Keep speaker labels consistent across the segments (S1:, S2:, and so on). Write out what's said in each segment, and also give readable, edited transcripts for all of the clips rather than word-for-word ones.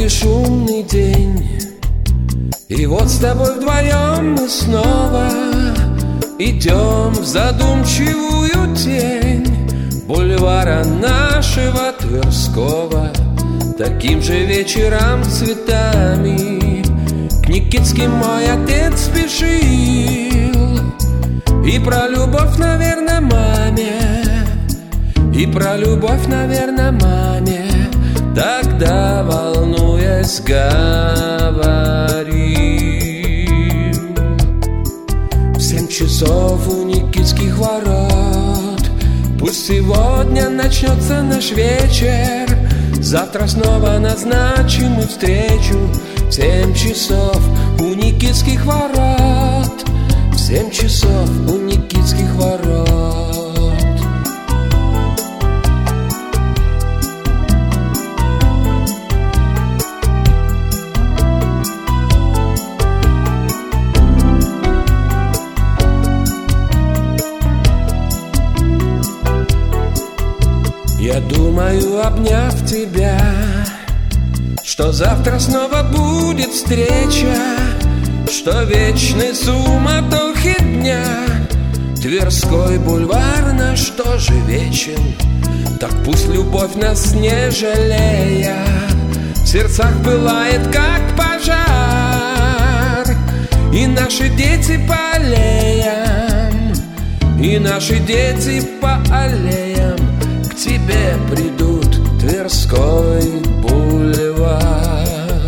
S1: шумный день, и вот с тобой вдвоем мы снова идем в задумчивую тень бульвара нашего Тверского. Таким же вечерам цветами к Никитским мой отец спешил. И про любовь, наверное, маме, и про любовь, наверное, маме тогда, волнуясь, говорил. В 7 часов у Никитских ворот пусть сегодня начнется наш вечер. Завтра снова назначим мы встречу в 7 часов у Никитских ворот. В 7 часов у Никитских ворот. Я думаю, обняв тебя, что завтра снова будет встреча, что вечной суматохи дня Тверской бульвар наш тоже вечен. Так пусть любовь нас не жалея в сердцах пылает, как пожар. И наши дети по аллеям, и наши дети по аллеям к тебе придут, Тверской бульвар.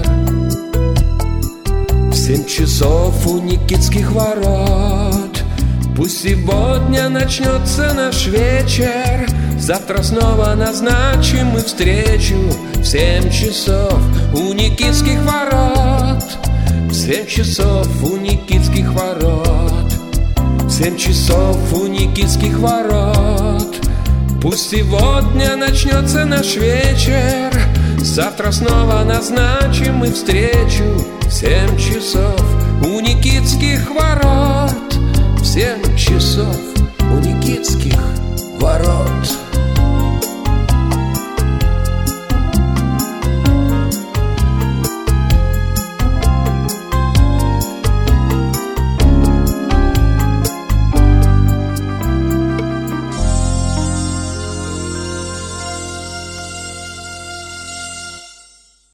S1: В 7 часов у Никитских ворот пусть сегодня начнется наш вечер. Завтра снова назначим мы встречу в 7 часов у Никитских ворот. В 7 часов у Никитских ворот. В 7 часов у Никитских ворот. Пусть сегодня начнется наш вечер. Завтра снова назначим мы встречу в 7 часов у Никитских ворот. В 7 часов у Никитских ворот.